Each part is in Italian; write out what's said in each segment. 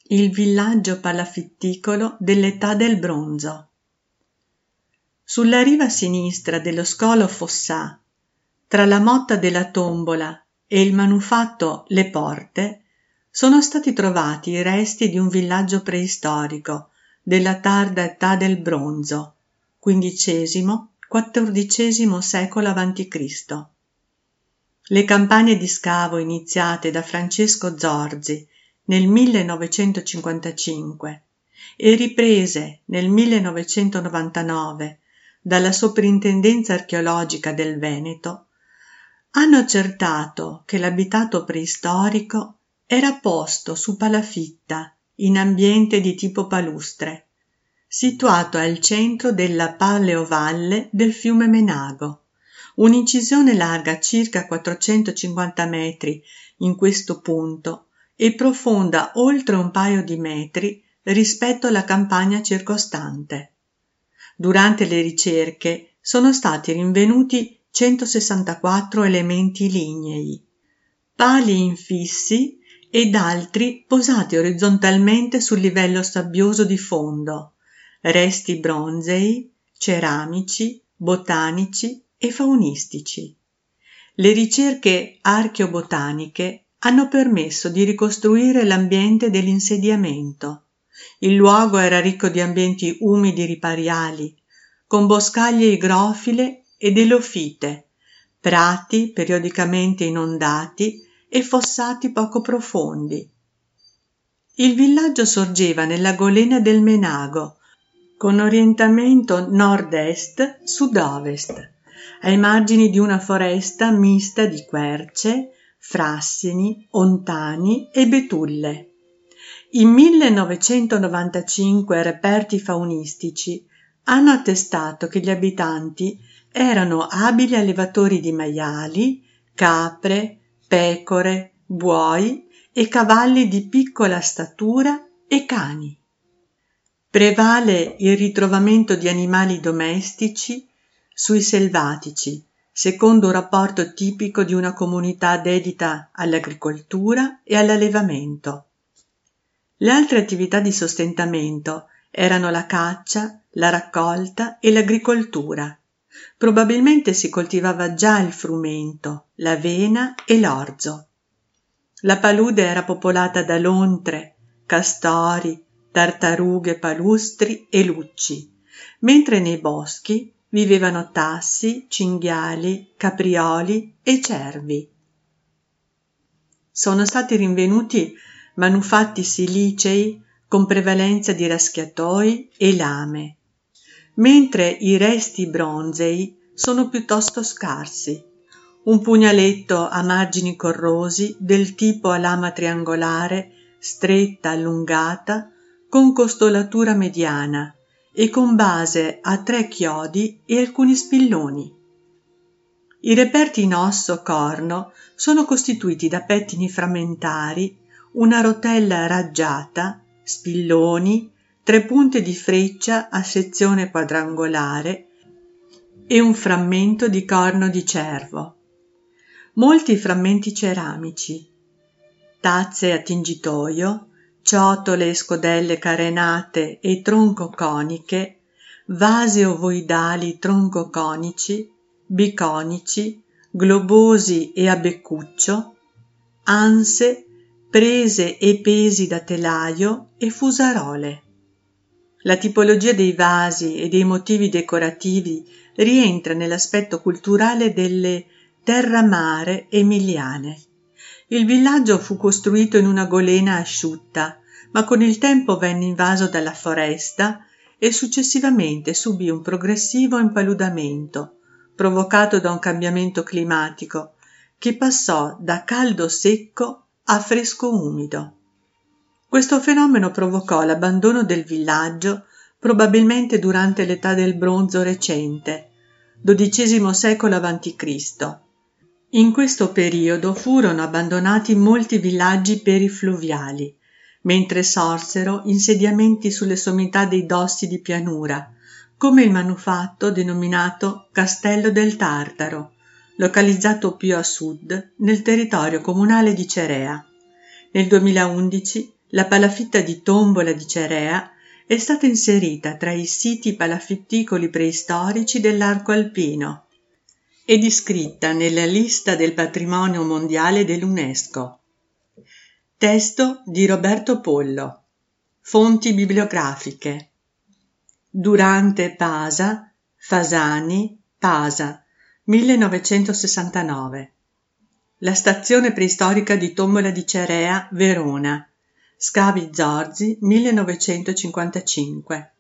Il villaggio palafitticolo dell'età del bronzo. Sulla riva sinistra dello scolo Fossà, tra la motta della Tombola e il manufatto Le Porte, sono stati trovati i resti di un villaggio preistorico della tarda età del bronzo, XV-XIV secolo a.C. Le campagne di scavo iniziate da Francesco Zorzi nel 1955 e riprese nel 1999 dalla Soprintendenza Archeologica del Veneto hanno accertato che l'abitato preistorico era posto su palafitta in ambiente di tipo palustre, situato al centro della paleovalle del fiume Menago, un'incisione larga circa 450 metri in questo punto e profonda oltre un paio di metri rispetto alla campagna circostante. Durante le ricerche sono stati rinvenuti 164 elementi lignei, pali infissi ed altri posati orizzontalmente sul livello sabbioso di fondo, resti bronzei, ceramici, botanici e faunistici. Le ricerche archeobotaniche hanno permesso di ricostruire l'ambiente dell'insediamento. Il luogo era ricco di ambienti umidi ripariali, con boscaglie igrofile ed elofite, prati periodicamente inondati e fossati poco profondi. Il villaggio sorgeva nella golena del Menago, con orientamento nord-est-sud-ovest, ai margini di una foresta mista di querce, frassini, ontani e betulle. In 1995 reperti faunistici hanno attestato che gli abitanti erano abili allevatori di maiali, capre, pecore, buoi e cavalli di piccola statura e cani. Prevale il ritrovamento di animali domestici sui selvatici, secondo un rapporto tipico di una comunità dedita all'agricoltura e all'allevamento. Le altre attività di sostentamento erano la caccia, la raccolta e l'agricoltura. Probabilmente si coltivava già il frumento, l'avena e l'orzo. La palude era popolata da lontre, castori, tartarughe palustri e lucci, mentre nei boschi vivevano tassi, cinghiali, caprioli e cervi. Sono stati rinvenuti manufatti silicei con prevalenza di raschiatoi e lame, mentre i resti bronzei sono piuttosto scarsi. Un pugnaletto a margini corrosi del tipo a lama triangolare, stretta, allungata, con costolatura mediana e con base a 3 chiodi e alcuni spilloni. I reperti in osso corno sono costituiti da pettini frammentari, una rotella raggiata, spilloni, 3 punte di freccia a sezione quadrangolare e un frammento di corno di cervo. Molti frammenti ceramici, tazze a tingitoio, ciotole e scodelle carenate e troncoconiche, vasi ovoidali troncoconici, biconici, globosi e a beccuccio, anse, prese e pesi da telaio e fusarole. La tipologia dei vasi e dei motivi decorativi rientra nell'aspetto culturale delle terramare emiliane. Il villaggio fu costruito in una golena asciutta, ma con il tempo venne invaso dalla foresta e successivamente subì un progressivo impaludamento, provocato da un cambiamento climatico che passò da caldo secco a fresco umido. Questo fenomeno provocò l'abbandono del villaggio probabilmente durante l'età del bronzo recente, XII secolo a.C. In questo periodo furono abbandonati molti villaggi perifluviali, mentre sorsero insediamenti sulle sommità dei dossi di pianura, come il manufatto denominato Castello del Tartaro, localizzato più a sud nel territorio comunale di Cerea. Nel 2011 La palafitta di Tombola di Cerea è stata inserita tra i siti palafitticoli preistorici dell'arco alpino ed iscritta nella lista del patrimonio mondiale dell'UNESCO. Testo di Roberto Pollo. Fonti bibliografiche. Durante Pasa, Fasani, Pasa, 1969. La stazione preistorica di Tombola di Cerea, Verona. Scavi Zorzi, 1955.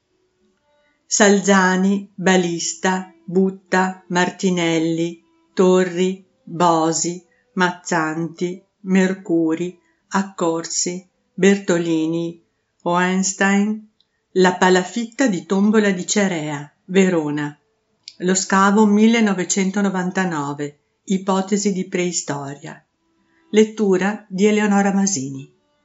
Salzani, Balista, Butta, Martinelli, Torri, Bosi, Mazzanti, Mercuri, Accorsi, Bertolini, Hohenstein. La palafitta di Tombola di Cerea, Verona. Lo scavo 1999. Ipotesi di preistoria. Lettura di Eleonora Masini.